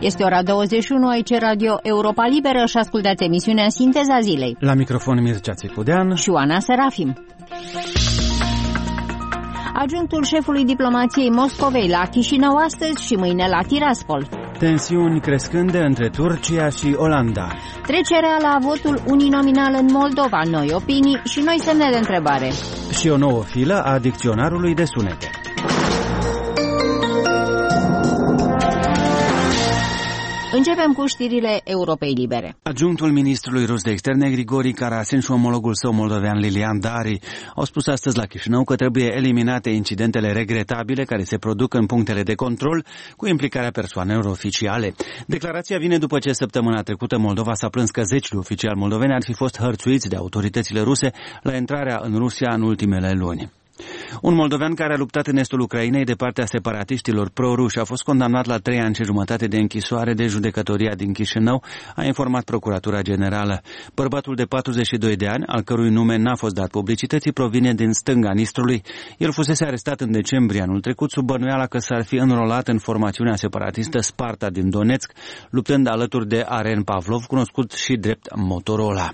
Este ora 21, aici Radio Europa Liberă și ascultați emisiunea Sinteza Zilei. La microfon Mircea Țipudean și Oana Serafim. Adjunctul șefului diplomației Moscovei la Chișinău astăzi și mâine la Tiraspol. Tensiuni crescânde între Turcia și Olanda. Trecerea la votul uninominal în Moldova, noi opinii și noi semne de întrebare. Și o nouă filă a dicționarului de sunete. Începem cu știrile Europei Libere. Adjunctul ministrului rus de externe Grigori Karasin și omologul său moldovean Lilian Dari au spus astăzi la Chișinău că trebuie eliminate incidentele regretabile care se produc în punctele de control cu implicarea persoanelor oficiale. Declarația vine după ce săptămâna trecută Moldova s-a plâns că zeci de oficiali moldoveni ar fi fost hărțuiți de autoritățile ruse la intrarea în Rusia în ultimele luni. Un moldovean care a luptat în estul Ucrainei de partea separatiștilor pro-ruși a fost condamnat la 3 ani și jumătate de închisoare de judecătoria din Chișinău, a informat Procuratura Generală. Bărbatul de 42 de ani, al cărui nume n-a fost dat publicității, provine din stânga Nistrului. El fusese arestat în decembrie anul trecut sub bănuiala că s-ar fi înrolat în formațiunea separatistă Sparta din Donetsk, luptând alături de Aren Pavlov, cunoscut și drept Motorola.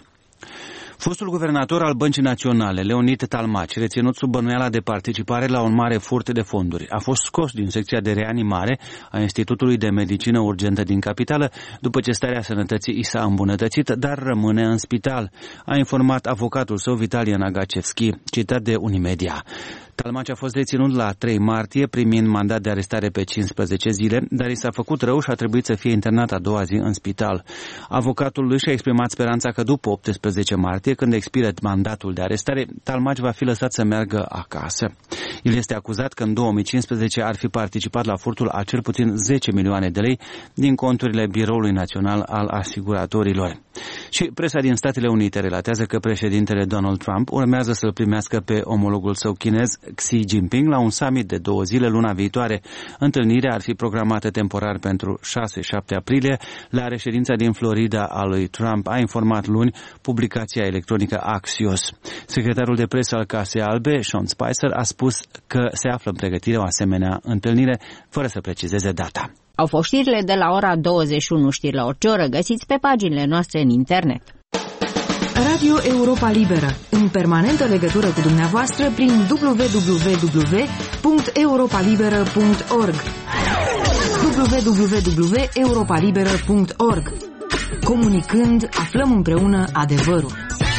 Fostul guvernator al Băncii Naționale, Leonid Talmaci, reținut sub bănuiala de participare la un mare furt de fonduri, a fost scos din secția de reanimare a Institutului de Medicină Urgentă din capitală după ce starea sănătății i s-a îmbunătățit, dar rămâne în spital, a informat avocatul său Vitalie Nagacevski, citat de Unimedia. Talmaci a fost deținut la 3 martie, primind mandat de arestare pe 15 zile, dar i s-a făcut rău și a trebuit să fie internat a doua zi în spital. Avocatul lui și-a exprimat speranța că după 18 martie, când expiră mandatul de arestare, Talmaci va fi lăsat să meargă acasă. El este acuzat că în 2015 ar fi participat la furtul a cel puțin 10 milioane de lei din conturile Biroului Național al Asiguratorilor. Și presa din Statele Unite relatează că președintele Donald Trump urmează să-l primească pe omologul său chinez Xi Jinping la un summit de 2 zile luna viitoare. Întâlnirea ar fi programată temporar pentru 6-7 aprilie la reședința din Florida a lui Trump, a informat luni publicația electronică Axios. Secretarul de presă al Casei Albe, Sean Spicer, a spus că se află în pregătire o asemenea întâlnire, fără să precizeze data. Au fost știrile de la ora 21, știri la orice oră, găsiți pe paginile noastre în internet. Radio Europa Liberă, în permanentă legătură cu dumneavoastră prin www.europalibera.org www.europalibera.org. Comunicând, aflăm împreună adevărul.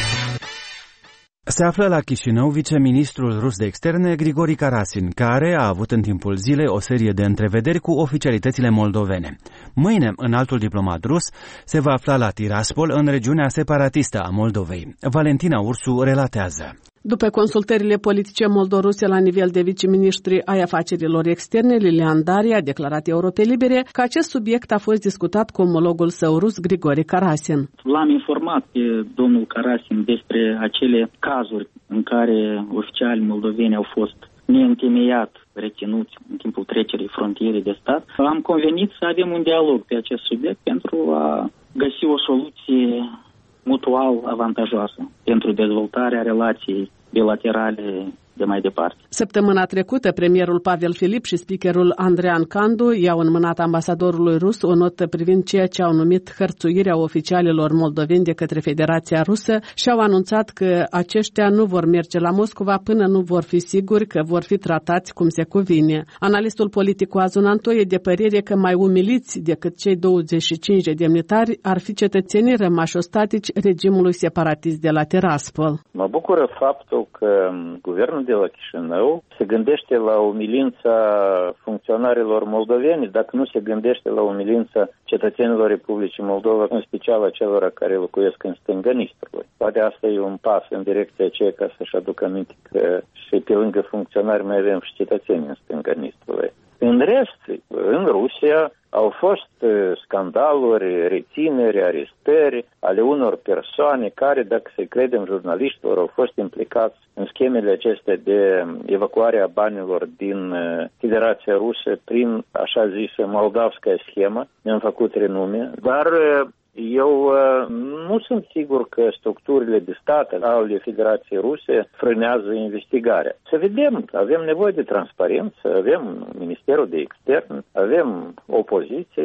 Se află la Chișinău viceministrul rus de externe Grigori Karasin, care a avut în timpul zilei o serie de întrevederi cu oficialitățile moldovene. Mâine, înaltul diplomat rus se va afla la Tiraspol, în regiunea separatistă a Moldovei. Valentina Ursu relatează. După consultările politice moldoruse la nivel de viceministri ai afacerilor externe, Lilian Dari a declarat Europei Libere că acest subiect a fost discutat cu omologul său rus, Grigori Karasin. L-am informat pe domnul Karasin despre acele cazuri în care oficiali moldoveni au fost neîntemeiat reținuți în timpul trecerii frontierei de stat. Am convenit să avem un dialog pe acest subiect pentru a găsi o soluție mutual avantajoasă pentru dezvoltarea relației bilaterale de mai departe. Săptămâna trecută, premierul Pavel Filip și speakerul Andrean Candu i-au înmânat ambasadorului rus o notă privind ceea ce au numit hărțuirea oficialilor moldoveni de către Federația Rusă și au anunțat că aceștia nu vor merge la Moscova până nu vor fi siguri că vor fi tratați cum se cuvine. Analistul politic Oazun Anto e de părere că mai umiliți decât cei 25 de demnitari ar fi cetățenii rămași ostatici regimului separatist de la Tiraspol. Mă bucură faptul că guvernul de la Chișinău se gândește la umilința funcționarilor moldoveni, dacă nu se gândește la umilința cetățenilor Republicii Moldova, în special a celor care locuiesc în stânga Nistrului. Poate asta e un pas în direcția aceea ca să-și aducă aminte că și pe lângă funcționari mai avem și cetățeni în stânga Nistrului. În rest, în Rusia au fost scandaluri, rețineri, arestări ale unor persoane care, dacă se credem jurnaliștilor, au fost implicați în schemele acestea de evacuare a banilor din Federația Rusă prin așa zisă moldavskая schemă. Ne-am făcut renume, dar eu nu sunt sigur că structurile de stat ale Federației Ruse frânează investigarea. Să vedem, avem nevoie de transparență, avem Ministerul de Extern, avem opoziție,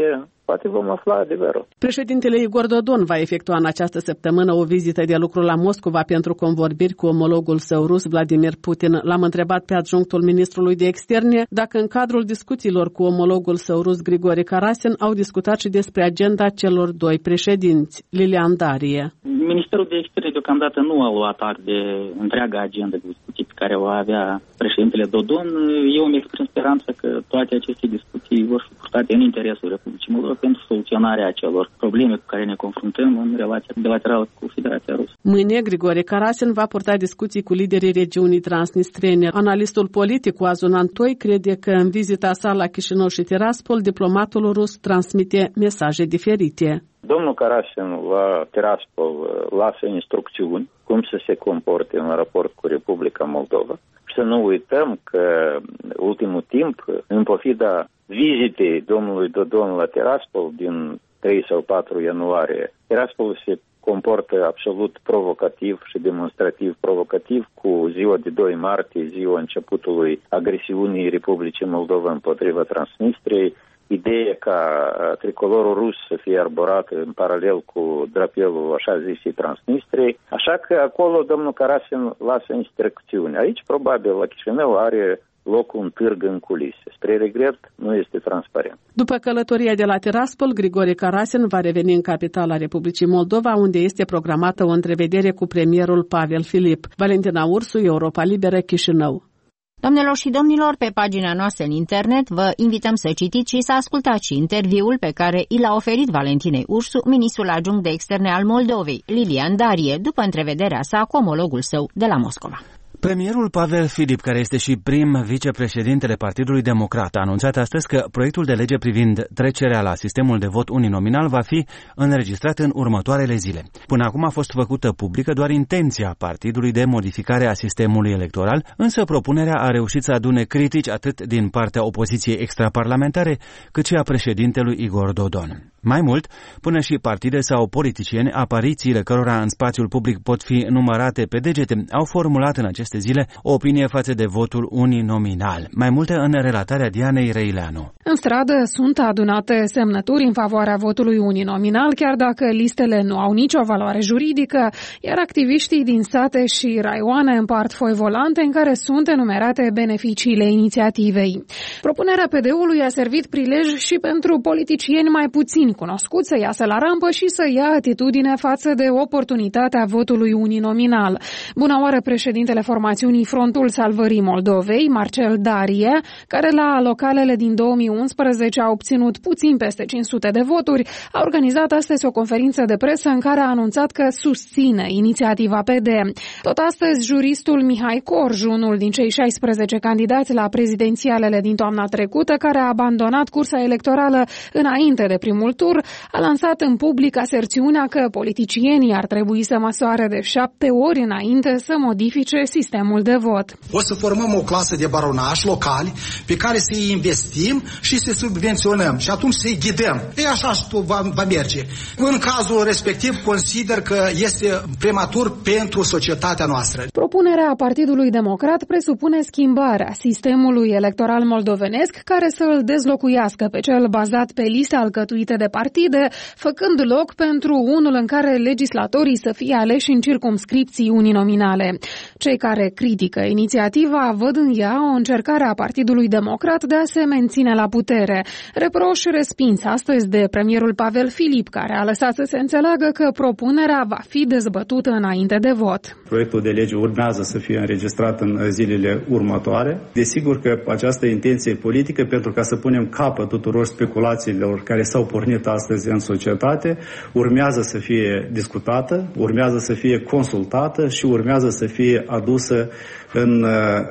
poate vom afla adevărul. Președintele Igor Dodon va efectua în această săptămână o vizită de lucru la Moscova pentru convorbiri cu omologul său rus, Vladimir Putin. L-am întrebat pe adjunctul ministrului de externe dacă în cadrul discuțiilor cu omologul său rus, Grigore Karasin, au discutat și despre agenda celor doi președinți. Lilian Darie. Ministerul de externe deocamdată nu a luat act de întreaga agenda de discuții pe care o avea președintele Dodon. Eu îmi exprim speranța că toate aceste discuții vor fi purtate în interesul Republicii Moldova pentru soluționarea acelor probleme cu care ne confruntăm în relația bilaterală cu Federația Rusă. Mâine, Grigore Karasin va purta discuții cu liderii regiunii transnistrene. Analistul politic Oazun Antoi crede că în vizita sa la Chișinău și Tiraspol, diplomatul rus transmite mesaje diferite. Domnul Karasin la Tiraspol lasă instrucțiuni cum să se comporte în raport cu Republica Moldova. Și să nu uităm că ultimul timp, în pofida vizitei domnului Dodon la Tiraspol din 3 sau 4 ianuarie, Tiraspol se comportă absolut provocativ și demonstrativ provocativ cu ziua de 2 martie, ziua începutului agresiunii Republicii Moldova împotriva Transnistriei, ideea ca tricolorul rus să fie arborat în paralel cu drapelul așa zisei Transnistriei, așa că acolo domnul Karasin lasă instrucțiuni. Aici probabil la Chișinău are loc un târg în culise. Spre regret, nu este transparent. După călătoria de la Tiraspol, Grigore Karasin va reveni în capitala Republicii Moldova, unde este programată o întrevedere cu premierul Pavel Filip. Valentina Ursu, Europa Liberă, Chișinău. Doamnelor și domnilor, pe pagina noastră în internet vă invităm să citiți și să ascultați și interviul pe care i l-a oferit Valentinei Ursu, ministrul adjunct de externe al Moldovei, Lilian Darie, după întrevederea sa cu omologul său de la Moscova. Premierul Pavel Filip, care este și prim vicepreședintele Partidului Democrat, a anunțat astăzi că proiectul de lege privind trecerea la sistemul de vot uninominal va fi înregistrat în următoarele zile. Până acum a fost făcută publică doar intenția partidului de modificare a sistemului electoral, însă propunerea a reușit să adune critici atât din partea opoziției extraparlamentare, cât și a președintelui Igor Dodon. Mai mult, până și partide sau politicieni, aparițiile cărora în spațiul public pot fi numărate pe degete, au formulat în aceste zile o opinie față de votul uninominal. Mai multe în relatarea Dianei Reileanu. În stradă sunt adunate semnături în favoarea votului uninominal, chiar dacă listele nu au nicio valoare juridică, iar activiștii din sate și raioane împart foi volante în care sunt enumerate beneficiile inițiativei. Propunerea PD-ului a servit prilej și pentru politicieni mai puțin cunoscuți să iasă la rampă și să ia atitudine față de oportunitatea votului uninominal. Bună oară, președintele formațiunii Frontul Salvării Moldovei, Marcel Darie, care la localele din 2011 a obținut puțin peste 500 de voturi, a organizat astăzi o conferință de presă în care a anunțat că susține inițiativa PD. Tot astăzi, juristul Mihai Corj, unul din cei 16 candidați la prezidențialele din toamna trecută, care a abandonat cursa electorală înainte de primul tur, a lansat în public aserțiunea că politicienii ar trebui să măsoare de 7 ori înainte să modifice sistemul de vot. O să formăm o clasă de baronași locali pe care să-i investim și să-i subvenționăm și atunci să-i ghidăm. E așa va merge. În cazul respectiv consider că este prematur pentru societatea noastră. Propunerea Partidului Democrat presupune schimbarea sistemului electoral moldovenesc care să îl dezlocuiască pe cel bazat pe liste alcătuite de partide, făcând loc pentru unul în care legislatorii să fie aleși în circumscripții uninominale. Cei care critică inițiativa văd în ea o încercare a Partidului Democrat de a se menține la putere. Reproș respins astăzi de premierul Pavel Filip, care a lăsat să se înțeleagă că propunerea va fi dezbătută înainte de vot. Proiectul de lege urmează să fie înregistrat în zilele următoare. Desigur că această intenție politică, pentru ca să punem capăt tuturor speculațiilor care s-au pornit astăzi în societate, urmează să fie discutată, urmează să fie consultată și urmează să fie adusă în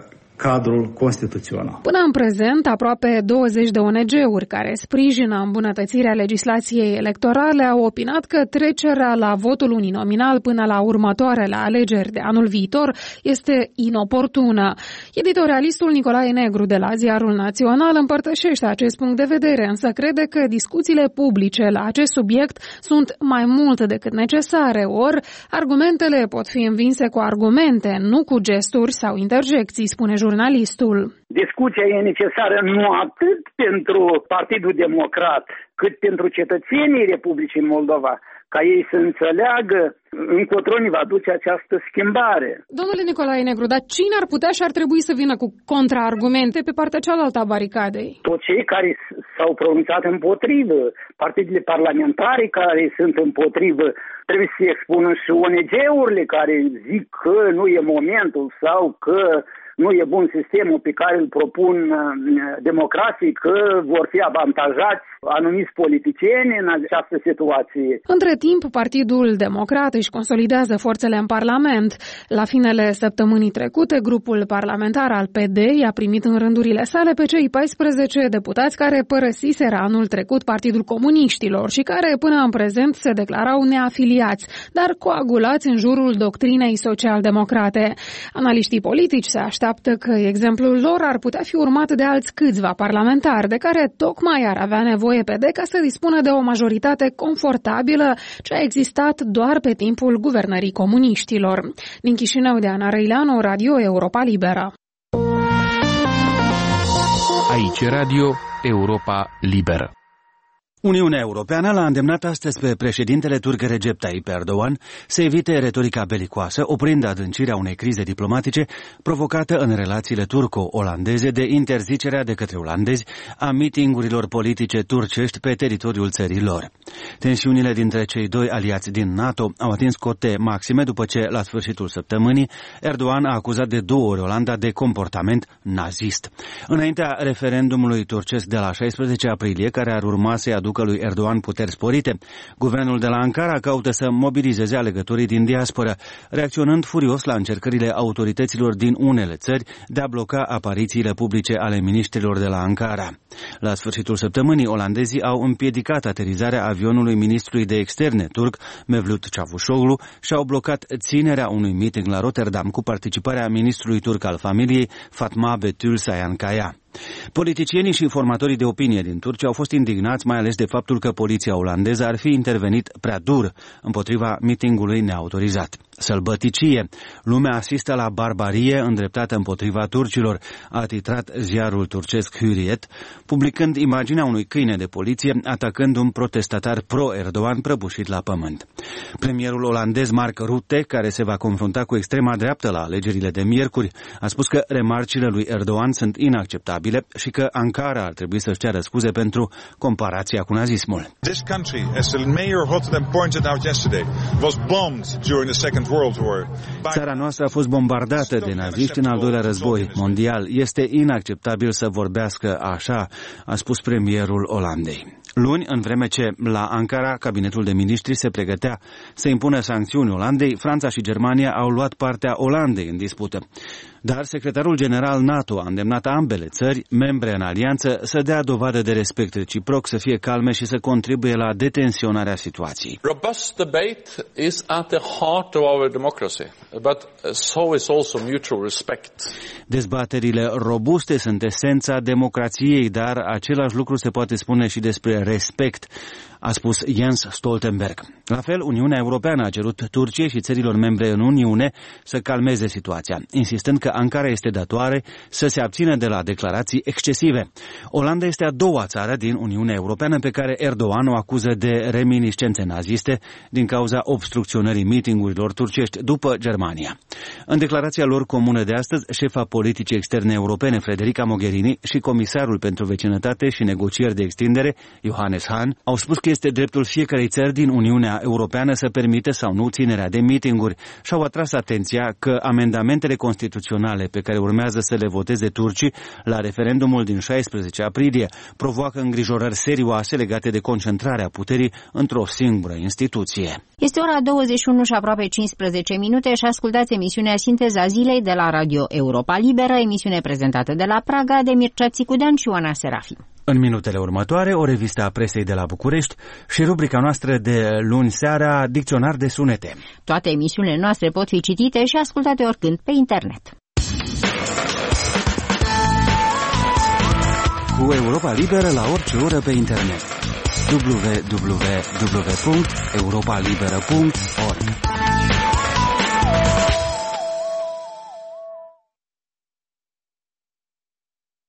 cadrul constituțional. Până în prezent, aproape 20 de ONG-uri care sprijină îmbunătățirea legislației electorale au opinat că trecerea la votul uninominal până la următoarele alegeri de anul viitor este inoportună. Editorialistul Nicolae Negru de la Ziarul Național împărtășește acest punct de vedere, însă crede că discuțiile publice la acest subiect sunt mai mult decât necesare, ori argumentele pot fi învinse cu argumente, nu cu gesturi sau interjecții, spune jurnalistul. jurnalistul. Discuția e necesară nu atât pentru Partidul Democrat, cât pentru cetățenii Republicii Moldova, ca ei să înțeleagă încotro ne va duce această schimbare. Domnule Nicolae Negru, dar cine ar putea și ar trebui să vină cu contraargumente pe partea cealaltă a baricadei? Toți cei care s-au pronunțat împotrivă, partidele parlamentare care sunt împotrivă, trebuie să se expună și ONG-urile care zic că nu e momentul sau că nu e bun sistemul pe care îl propun democrații, că vor fi avantajați anumiți politicieni în această situație. Între timp, Partidul Democrat își consolidează forțele în Parlament. La finele săptămânii trecute, grupul parlamentar al PD i-a primit în rândurile sale pe cei 14 deputați care părăsiseră anul trecut Partidul Comuniștilor și care până în prezent se declarau neafiliați, dar coagulați în jurul doctrinei social-democrate. Analiștii politici se așteaptă că exemplul lor ar putea fi urmat de alți câțiva parlamentari, de care tocmai ar avea nevoie PD ca să dispună de o majoritate confortabilă ce a existat doar pe timpul guvernării comuniștilor. Din Chișinău, Diana Răileanu, Radio Europa Liberă. Aici Radio Europa Liberă. Uniunea Europeană l-a îndemnat astăzi pe președintele turc Recep Tayyip Erdogan să evite retorica belicoasă, oprind adâncirea unei crize diplomatice provocată în relațiile turco-olandeze de interzicerea de către olandezi a mitingurilor politice turcești pe teritoriul țării lor. Tensiunile dintre cei doi aliați din NATO au atins cote maxime după ce, la sfârșitul săptămânii, Erdogan a acuzat de 2 ori Olanda de comportament nazist. Înaintea referendumului turcesc de la 16 aprilie, care ar urma să-i aducă lui Erdogan puteri sporite, guvernul de la Ankara caută să mobilizeze alegătorii din diasporă, reacționând furios la încercările autorităților din unele țări de a bloca aparițiile publice ale miniștrilor de la Ankara. La sfârșitul săptămânii, olandezii au împiedicat aterizarea avionului ministrului de externe turc, Mevlut Çavuşoğlu, și au blocat ținerea unui meeting la Rotterdam cu participarea ministrului turc al familiei, Fatma Betül Sayankaya. Politicienii și formatorii de opinie din Turcia au fost indignați mai ales de faptul că poliția olandeză ar fi intervenit prea dur împotriva mitingului neautorizat. Sălbăticie! Lumea asistă la barbarie îndreptată împotriva turcilor, a titrat ziarul turcesc Hürriyet, publicând imaginea unui câine de poliție atacând un protestatar pro-Erdogan prăbușit la pământ. Premierul olandez Mark Rutte, care se va confrunta cu extrema dreaptă la alegerile de miercuri, a spus că remarcile lui Erdogan sunt inacceptabile și că Ankara ar trebui să-și ceară scuze pentru comparația cu nazismul. This country, as the mayor of Rotterdam pointed out yesterday, was bombed during the Second World War. Țara noastră a fost bombardată de naziști în al doilea război mondial. Este inacceptabil să vorbească așa, a spus premierul Olandei. Luni, în vreme ce la Ankara cabinetul de miniștri se pregătea să impună sancțiuni Olandei, Franța și Germania au luat partea Olandei în dispută. Dar secretarul general NATO a îndemnat ambele țări, membre în alianță, să dea dovadă de respect reciproc, să fie calme și să contribuie la detensionarea situației. Robust debate is at the heart of our democracy, but so is also mutual respect. Dezbaterile robuste sunt esența democrației, dar același lucru se poate spune și despre respect, a spus Jens Stoltenberg. La fel, Uniunea Europeană a cerut Turciei și țărilor membre în Uniune să calmeze situația, insistând că Ankara este datoare să se abțină de la declarații excesive. Olanda este a doua țară din Uniunea Europeană pe care Erdogan o acuză de reminiscențe naziste din cauza obstrucționării mitingurilor turcești, după Germania. În declarația lor comună de astăzi, șefa politicii externe europene Federica Mogherini și comisarul pentru vecinătate și negocieri de extindere, Johannes Hahn, au spus că este dreptul fiecărei țări din Uniunea Europeană să permită sau nu ținerea de mitinguri și au atras atenția că amendamentele constituționale pe care urmează să le voteze turcii la referendumul din 16 aprilie provoacă îngrijorări serioase legate de concentrarea puterii într-o singură instituție. Este ora 21 și aproape 15 minute și ascultați emisiunea Sinteza Zilei de la Radio Europa Liberă, emisiune prezentată de la Praga de Mircea Țicudean și Oana Serafim. În minutele următoare, o revistă a presei de la București și rubrica noastră de luni seara, Dicționar de sunete. Toate emisiunile noastre pot fi citite și ascultate oricând pe internet. Cu Europa Liberă la orice oră pe internet. www.europalibera.org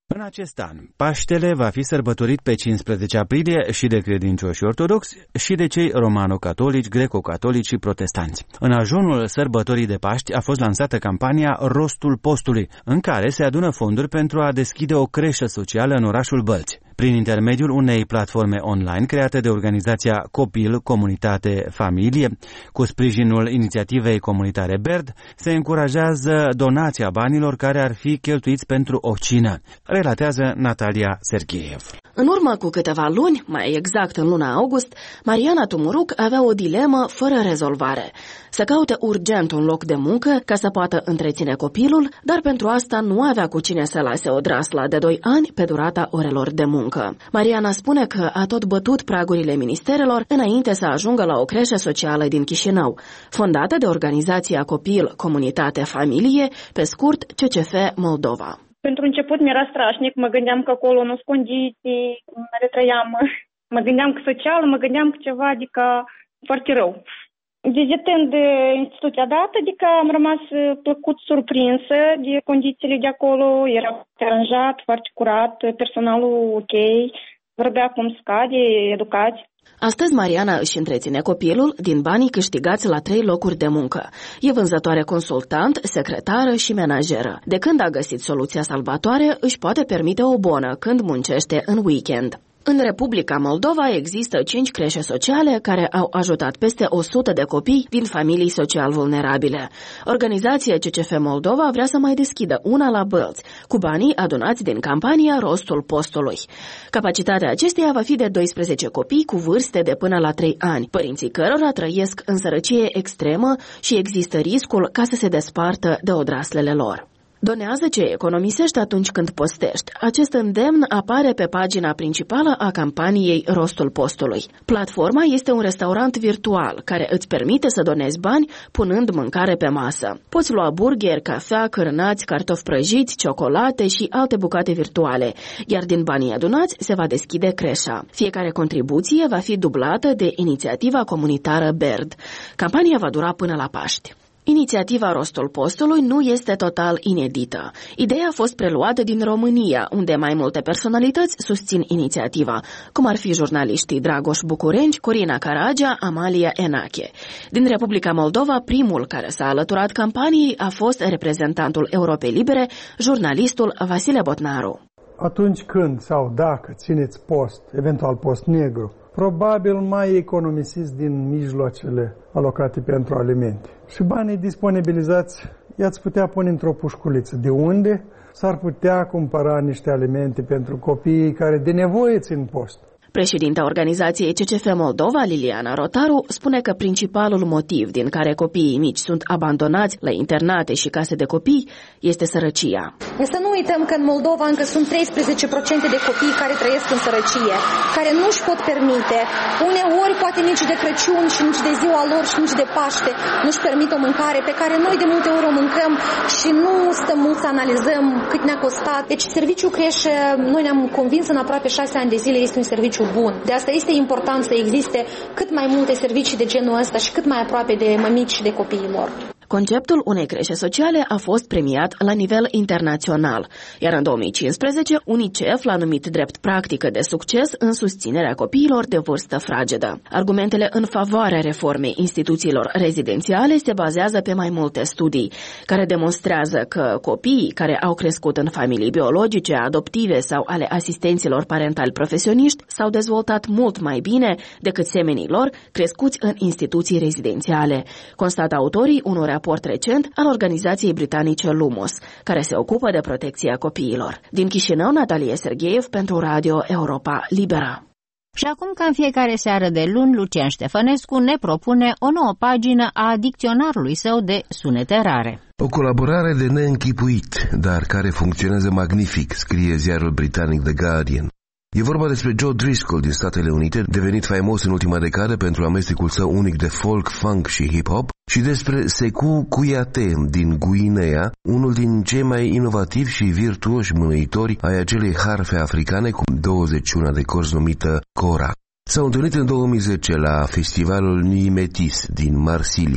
În acest an, Paștele va fi sărbătorit pe 15 aprilie și de credincioși ortodoxi și de cei romano-catolici, greco-catolici și protestanți. În ajunul sărbătorii de Paști a fost lansată campania Rostul Postului, în care se adună fonduri pentru a deschide o creșă socială în orașul Bălți. Prin intermediul unei platforme online create de organizația Copil, Comunitate, Familie, cu sprijinul inițiativei comunitare BERD, se încurajează donația banilor care ar fi cheltuiți pentru o cină, relatează Natalia Sergeev. În urmă cu câteva luni, mai exact în luna august, Mariana Tumuruc avea o dilemă fără rezolvare. Să caute urgent un loc de muncă ca să poată întreține copilul, dar pentru asta nu avea cu cine să lase o draslă de 2 ani pe durata orelor de muncă. Mariana spune că a tot bătut pragurile ministerelor înainte să ajungă la o creșă socială din Chișinău, fondată de organizația Copil, Comunitate, Familie, pe scurt CCF Moldova. Pentru început mi-era strașnic, mă gândeam că acolo nu sunt condiții, care trăiam, mă gândeam că social, mă gândeam că ceva, adică foarte rău. Vizitând instituția dată, adică am rămas plăcut surprinsă de condițiile de acolo, era aranjat, foarte curat, personalul ok, vorbea cum scade, educați. Astăzi Mariana își întreține copilul din banii câștigați la 3 locuri de muncă. E vânzătoare consultant, secretară și menajeră. De când a găsit soluția salvatoare, își poate permite o bonă când muncește în weekend. În Republica Moldova există 5 creșe sociale care au ajutat peste 100 de copii din familii social vulnerabile. Organizația CCF Moldova vrea să mai deschidă una la Bălți, cu banii adunați din campania Rostul Postului. Capacitatea acesteia va fi de 12 copii cu vârste de până la 3 ani, părinții cărora trăiesc în sărăcie extremă și există riscul ca să se despartă de odraslele lor. Donează ce economisești atunci când postești. Acest îndemn apare pe pagina principală a campaniei Rostul Postului. Platforma este un restaurant virtual care îți permite să donezi bani punând mâncare pe masă. Poți lua burger, cafea, cârnați, cartofi prăjiți, ciocolate și alte bucate virtuale, iar din banii adunați se va deschide creșa. Fiecare contribuție va fi dublată de inițiativa comunitară BERD. Campania va dura până la Paști. Inițiativa Rostul Postului nu este total inedită. Ideea a fost preluată din România, unde mai multe personalități susțin inițiativa, cum ar fi jurnaliștii Dragoș Bucurenci, Corina Caragea, Amalia Enache. Din Republica Moldova, primul care s-a alăturat campaniei a fost reprezentantul Europei Libere, jurnalistul Vasile Botnaru. Atunci când sau dacă țineți post, eventual post negru, probabil mai economisiți din mijloacele alocate pentru alimente. Și banii disponibilizați i-ați putea pune într-o pușculiță, de unde s-ar putea cumpăra niște alimente pentru copiii care de nevoie țin post. Președinta organizației CCF Moldova, Liliana Rotaru, spune că principalul motiv din care copiii mici sunt abandonați la internate și case de copii este sărăcia. Să nu uităm că în Moldova încă sunt 13% de copii care trăiesc în sărăcie, care nu își pot permite, uneori poate nici de Crăciun și nici de ziua lor și nici de Paște, nu-și permit o mâncare pe care noi de multe ori o mâncăm și nu stăm mult să analizăm cât ne-a costat. Deci serviciul creșe, noi ne-am convins în aproape 6 ani de zile, este un serviciu bun. De asta este important să existe cât mai multe servicii de genul ăsta și cât mai aproape de mămici și de copiii lor. Conceptul unei creșe sociale a fost premiat la nivel internațional, iar în 2015 UNICEF l-a numit drept practică de succes în susținerea copiilor de vârstă fragedă. Argumentele în favoarea reformei instituțiilor rezidențiale se bazează pe mai multe studii, care demonstrează că copiii care au crescut în familii biologice, adoptive sau ale asistenților parentali profesioniști s-au dezvoltat mult mai bine decât semenii lor crescuți în instituții rezidențiale, constată autorii unor raport recent al organizației britanice Lumos, care se ocupă de protecția copiilor. Din Chișinău, Natalia Sergeev pentru Radio Europa Liberă. Și acum, ca în fiecare seară de luni, Lucian Ștefănescu ne propune o nouă pagină a dicționarului său de sunete rare. O colaborare de neînchipuit, dar care funcționează magnific, scrie ziarul britanic The Guardian. E vorba despre Joe Driscoll din Statele Unite, devenit faimos în ultima decadă pentru amestecul său unic de folk, funk și hip-hop, și despre Sekou Kouyaté din Guinea, unul din cei mai inovativi și virtuoși mânuitori ai acelei harfe africane cu 21 de corzi numită Kora. S-au întâlnit în 2010 la festivalul Nuit Métis din Marsilia.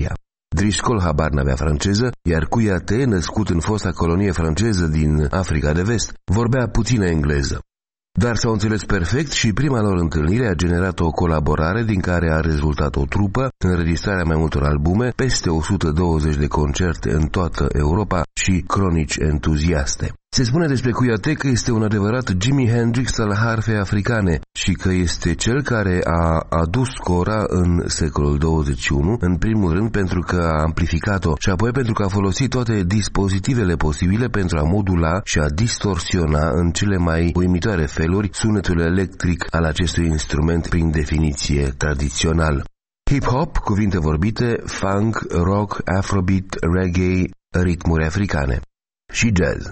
Driscoll habar n-avea franceză, iar Kouyaté, născut în fosta colonie franceză din Africa de Vest, vorbea puțină engleză. Dar s-au înțeles perfect și prima lor întâlnire a generat o colaborare din care a rezultat o trupă, înregistrarea mai multor albume, peste 120 de concerte în toată Europa și cronici entuziaste. Se spune despre Kouyaté că este un adevărat Jimi Hendrix al harfei africane și că este cel care a adus cora în secolul 21, în primul rând pentru că a amplificat-o și apoi pentru că a folosit toate dispozitivele posibile pentru a modula și a distorsiona în cele mai uimitoare feluri sunetul electric al acestui instrument prin definiție tradițional. Hip-hop, cuvinte vorbite, funk, rock, afrobeat, reggae, ritmuri africane și jazz.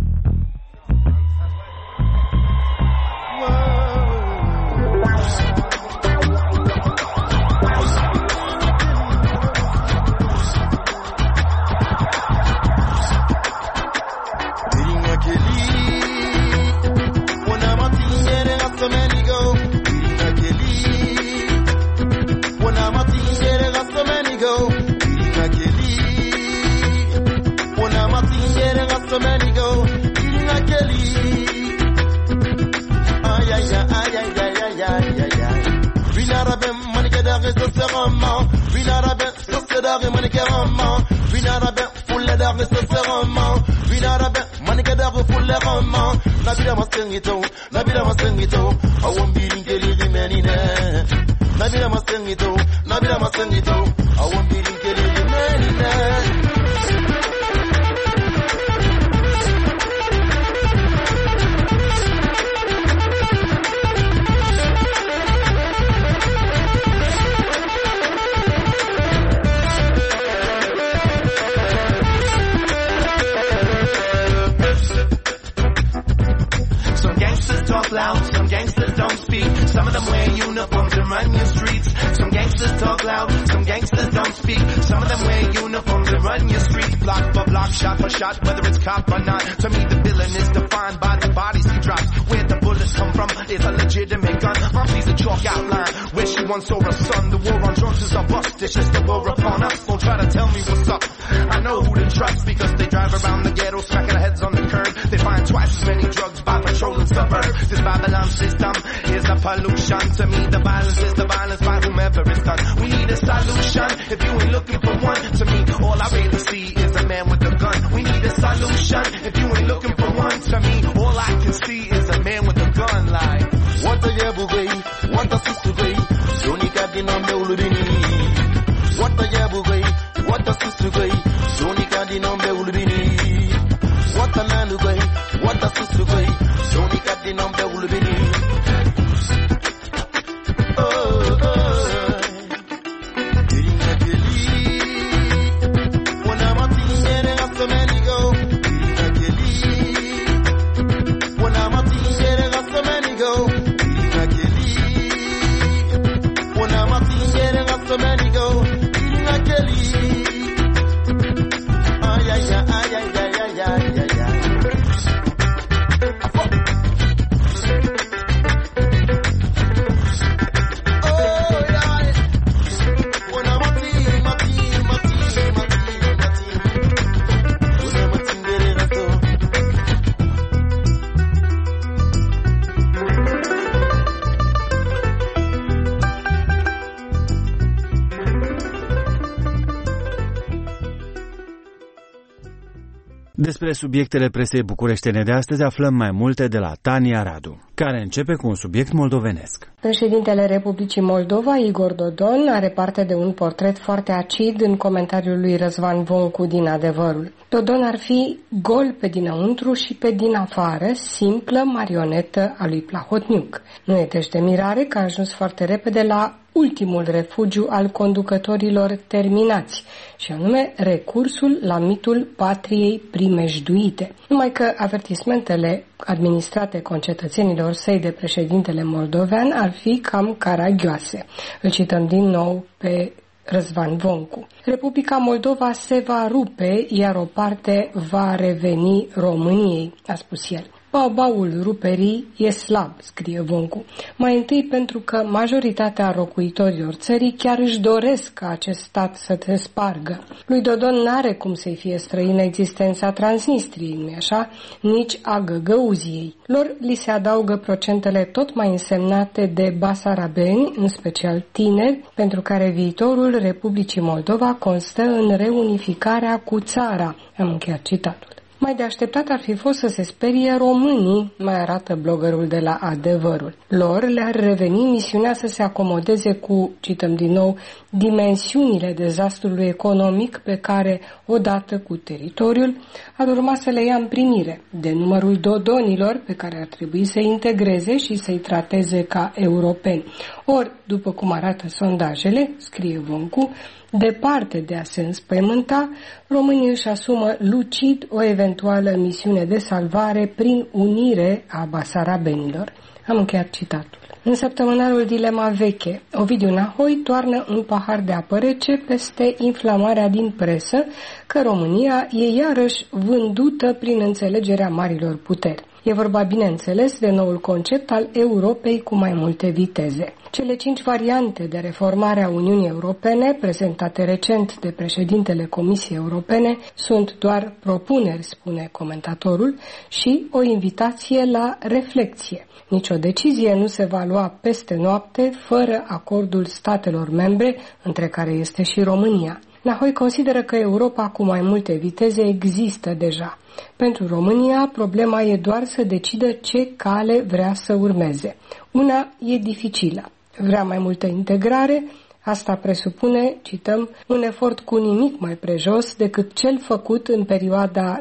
Despre subiectele presei bucureștene de astăzi aflăm mai multe de la Tania Radu, care începe cu un subiect moldovenesc. Președintele Republicii Moldova, Igor Dodon, are parte de un portret foarte acid în comentariul lui Răzvan Voncu din Adevărul. Dodon ar fi gol pe dinăuntru și pe din afară, simplă marionetă a lui Plahotniuc. Nu e deci de mirare că a ajuns foarte repede la ultimul refugiu al conducătorilor terminați, și anume recursul la mitul patriei primejduite. Numai că avertismentele administrate concetățenilor săi de președintele moldovean ar fi cam caragioase. Îl cităm din nou pe Răzvan Voncu. Republica Moldova se va rupe, iar o parte va reveni României, a spus el. Baul ruperii e slab, scrie Voncu. Mai întâi pentru că majoritatea locuitorilor țării chiar își doresc ca acest stat să se spargă. Lui Dodon n-are cum să-i fie străină existența Transnistriei, nu-i așa? Nici a Găgăuziei. Lor li se adaugă procentele tot mai însemnate de basarabeni, în special tineri, pentru care viitorul Republicii Moldova constă în reunificarea cu țara. Am încheiat citatul. Mai de așteptat ar fi fost să se sperie românii, mai arată bloggerul de la Adevărul. Lor le-ar reveni misiunea să se acomodeze cu, cităm din nou, dimensiunile dezastrului economic pe care, odată cu teritoriul, ar urma să le ia în primire, de numărul dodonilor pe care ar trebui să-i integreze și să-i trateze ca europeni. Ori, după cum arată sondajele, scrie Voncu, departe de a se înspăimânta, românii își asumă lucid o eventuală misiune de salvare prin unire a basarabenilor. Am încheiat citatul. În săptămânarul Dilema Veche, Ovidiu Nahoi toarnă un pahar de apă rece peste inflamarea din presă că România e iarăși vândută prin înțelegerea marilor puteri. E vorba, bineînțeles, de noul concept al Europei cu mai multe viteze. Cele 5 variante de reformare a Uniunii Europene, prezentate recent de președintele Comisiei Europene, sunt doar propuneri, spune comentatorul, și o invitație la reflexie. Nicio decizie nu se va lua peste noapte fără acordul statelor membre, între care este și România. Nahoi consideră că Europa cu mai multe viteze există deja. Pentru România, problema e doar să decidă ce cale vrea să urmeze. Una e dificilă. Vrea mai multă integrare, asta presupune, cităm, un efort cu nimic mai prejos decât cel făcut în perioada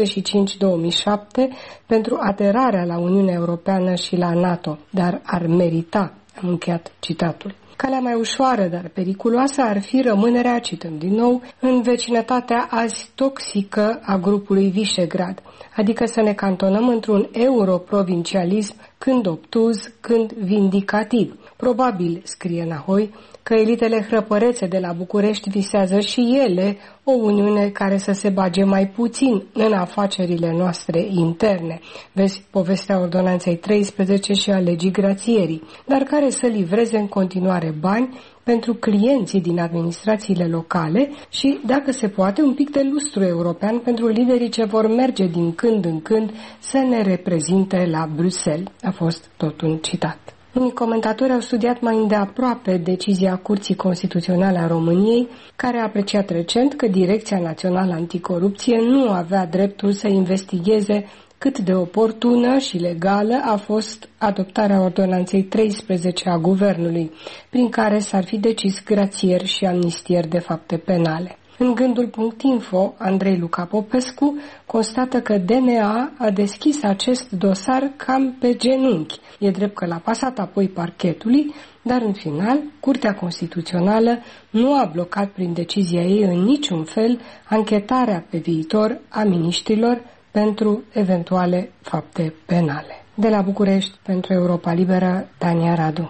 95-2007 pentru aderarea la Uniunea Europeană și la NATO, dar ar merita, am încheiat citatul. Calea mai ușoară, dar periculoasă, ar fi rămânerea, cităm din nou, în vecinătatea azi toxică a grupului Visegrad, adică să ne cantonăm într-un europrovincialism când obtuz, când vindicativ. Probabil, scrie Nahoi, că elitele hrăpărețe de la București visează și ele o uniune care să se bage mai puțin în afacerile noastre interne. Vezi povestea Ordonanței 13 și a legii grațierii, dar care să livreze în continuare bani pentru clienții din administrațiile locale și, dacă se poate, un pic de lustru european pentru liderii ce vor merge din când în când să ne reprezinte la Bruxelles. A fost tot un citat. Unii comentatori au studiat mai îndeaproape decizia Curții Constituționale a României, care a apreciat recent că Direcția Națională Anticorupție nu avea dreptul să investigheze cât de oportună și legală a fost adoptarea Ordonanței 13 a Guvernului, prin care s-ar fi decis grațieri și amnistieri de fapte penale. În gândul.info, Andrei Luca Popescu constată că DNA a deschis acest dosar cam pe genunchi. E drept că l-a pasat apoi parchetului, dar în final, Curtea Constituțională nu a blocat prin decizia ei în niciun fel anchetarea pe viitor a miniștrilor pentru eventuale fapte penale. De la București, pentru Europa Liberă, Tania Radu.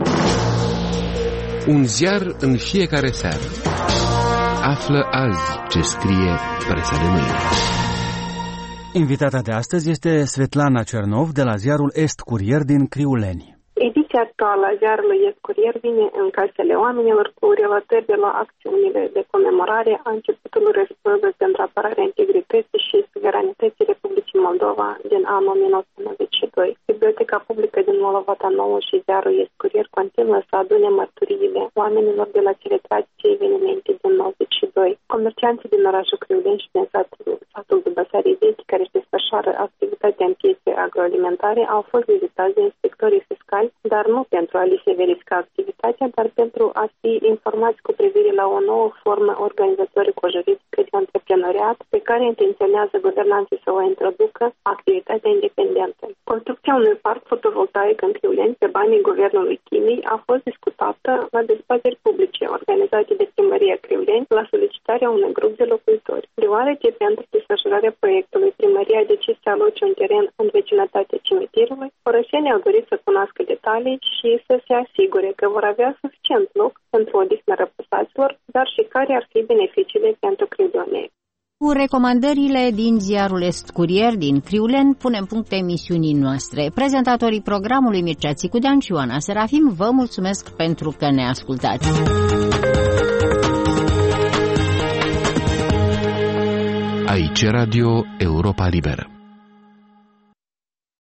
Un ziar în fiecare seară. Află azi ce scrie presa de mâine. Invitata de astăzi este Svetlana Cernov de la ziarul Est Curier din Criuleni. Ediția actuală a ziarului Est Curier vine în casele oamenilor cu relatări de la acțiunile de comemorare a începutului războiului pentru apărarea integrității și suveranității Republicii Moldova din anul 1992. Biblioteca publică din Molovata Nouă și ziarul Est Curier continuă să adune mărturiile oamenilor de la cele tragice evenimente din 92. Comercianții din orașul Criuleni și din satul de Băsarii Vechi, care își desfășoară activitatea în piețe agroalimentare, au fost vizitați de inspectorii fiscali, dar nu pentru a li se verifica activitatea, dar pentru a fi informați cu privire la o nouă formă organizatorico-juridică de antreprenoriat pe care intenționează guvernanții să o introducă, activitatea independentă. Construcția unui parc fotovoltaic în Criuleni pe banii guvernului Chinei a fost discutată la dezbateri publice organizate de Primăria Criuleni la solicitarea unui grup de locuitori. Deoarece pentru desfășurarea proiectului Primăria a decis să aloce un teren în vecinătatea cimitirului, orășenii au dorit să cunoască detalii și să se asigure că vor avea suficient loc pentru odihnă răposaților, dar și care ar fi beneficiile pentru criuleni. Cu recomandările din ziarul Est Curier din Criulen punem punct emisiunii noastre. Prezentatorii programului Mircea Țicudean și Ioana Serafim vă mulțumesc pentru că ne ascultați. Aici Radio Europa Liberă.